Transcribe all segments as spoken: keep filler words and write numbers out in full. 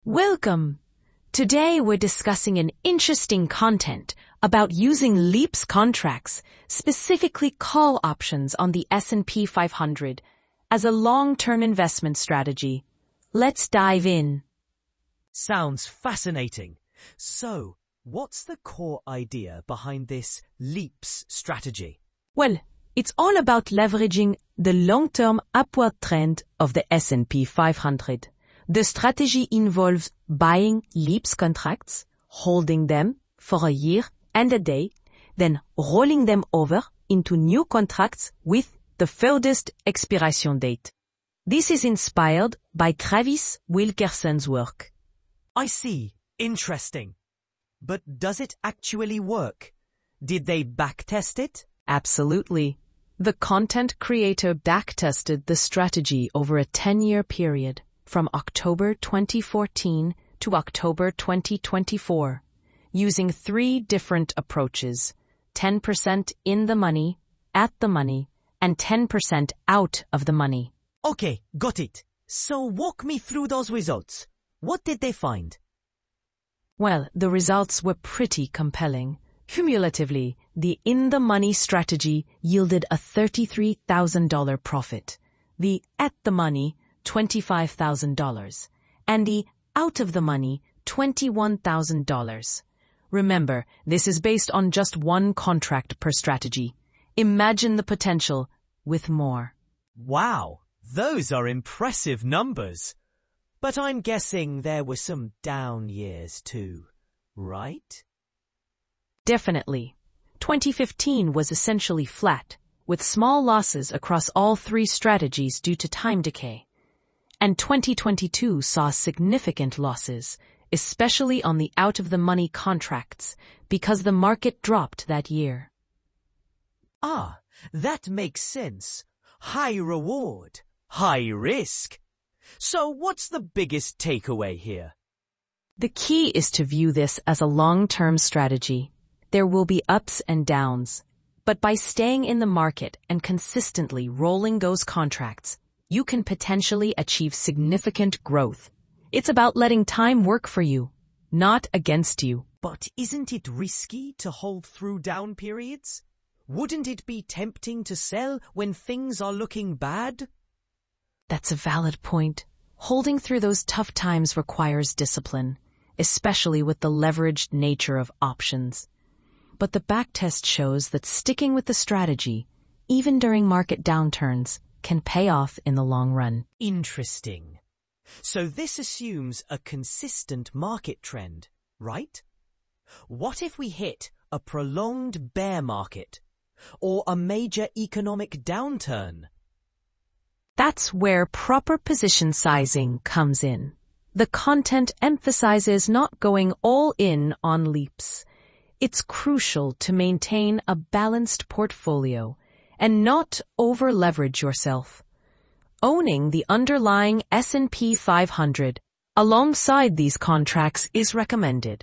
Welcome! Today we're discussing an interesting content about using LEAPS contracts, specifically call options on the S and P five hundred, as a long-term investment strategy. Let's dive in. Sounds fascinating. So, what's the core idea behind this LEAPS strategy? Well, it's all about leveraging the long-term upward trend of the S and P five hundred. The strategy involves buying LEAPS contracts, holding them for a year and a day, then rolling them over into new contracts with the furthest expiration date. This is inspired by Travis Wilkerson's work. I see. Interesting. But does it actually work? Did they backtest it? Absolutely. The content creator backtested the strategy over a ten-year period, from October twenty fourteen to October twenty twenty-four, using three different approaches: ten percent in the money, at the money, and ten percent out of the money. Okay, got it. So walk me through those results. What did they find? Well, the results were pretty compelling. Cumulatively, the in-the-money strategy yielded a thirty-three thousand dollars profit, the at-the-money twenty-five thousand dollars, and the out-of-the-money twenty-one thousand dollars. Remember, this is based on just one contract per strategy. Imagine the potential with more. Wow, those are impressive numbers. But I'm guessing there were some down years too, right? Definitely. twenty fifteen was essentially flat, with small losses across all three strategies due to time decay. And twenty twenty-two saw significant losses, especially on the out-of-the-money contracts, because the market dropped that year. Ah, that makes sense. High reward, high risk. So what's the biggest takeaway here? The key is to view this as a long-term strategy. There will be ups and downs, but by staying in the market and consistently rolling those contracts, you can potentially achieve significant growth. It's about letting time work for you, not against you. But isn't it risky to hold through down periods? Wouldn't it be tempting to sell when things are looking bad? That's a valid point. Holding through those tough times requires discipline, especially with the leveraged nature of options. But the backtest shows that sticking with the strategy, even during market downturns, can pay off in the long run. Interesting. So this assumes a consistent market trend, right? What if we hit a prolonged bear market or a major economic downturn? That's where proper position sizing comes in. The content emphasizes not going all in on LEAPS. It's crucial to maintain a balanced portfolio and not over-leverage yourself. Owning the underlying S and P five hundred alongside these contracts is recommended.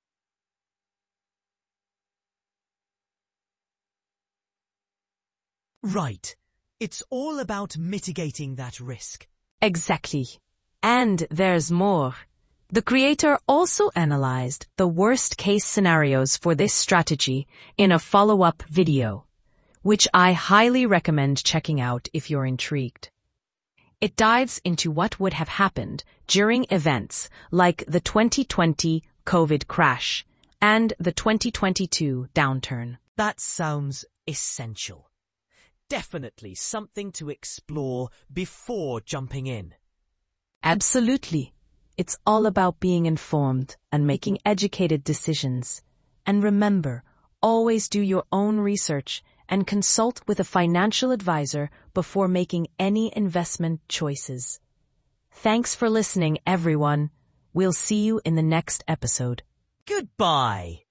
Right. It's all about mitigating that risk. Exactly. And there's more. The creator also analyzed the worst-case scenarios for this strategy in a follow-up video, which I highly recommend checking out if you're intrigued. It dives into what would have happened during events like the twenty twenty COVID crash and the twenty twenty-two downturn. That sounds essential. Definitely something to explore before jumping in. Absolutely. It's all about being informed and making educated decisions. And remember, always do your own research and consult with a financial advisor before making any investment choices. Thanks for listening, everyone. We'll see you in the next episode. Goodbye.